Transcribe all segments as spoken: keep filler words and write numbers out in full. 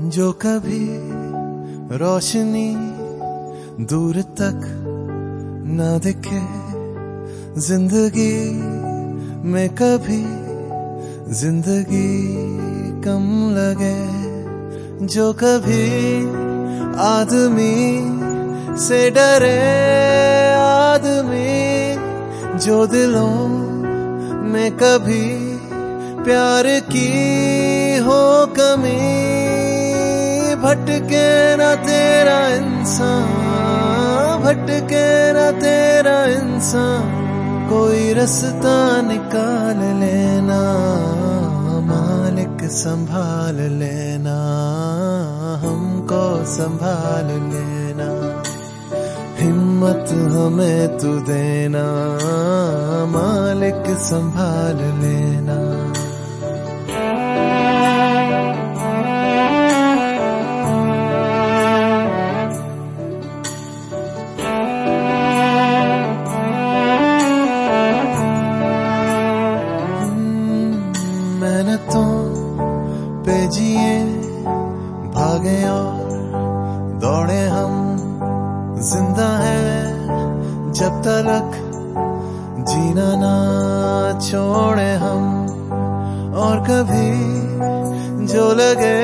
जो कभी रोशनी दूर तक न दिखे, जिंदगी में कभी जिंदगी कम लगे। जो कभी आदमी से डरे आदमी, जो दिलों में कभी प्यार की हो कमी, भटके ना तेरा इंसान, भटके ना तेरा इंसान, कोई रास्ता निकाल लेना, मालिक संभाल लेना, हमको संभाल लेना, हिम्मत हमें तू देना, मालिक संभाल लेना। मेहनतों पे जिए भागे और दौड़े हम, जिंदा है जब तक जीना ना छोड़े हम। और कभी जो लगे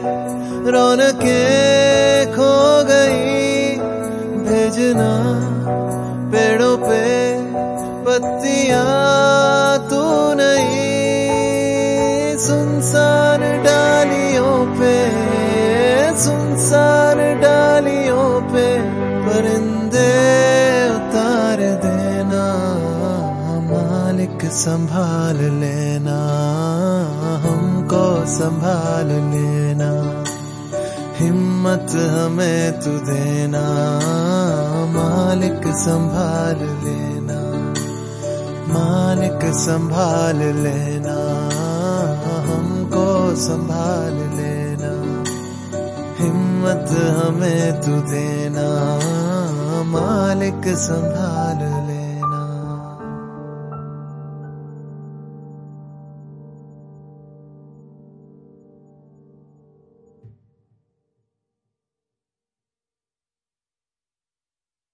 रौनकें खो गई, भेजना पेड़ों पे पत्तियां तू नहीं, सुनसान डालियों पे सुनसान डालियों पे परिंदे उतार देना, मालिक संभाल लेना, हमको संभाल लेना, हिम्मत हमें तू देना, मालिक संभाल लेना, मालिक संभाल लेना, हमको संभाल लेना, हिम्मत हमें तू देना, मालिक संभाल लेना।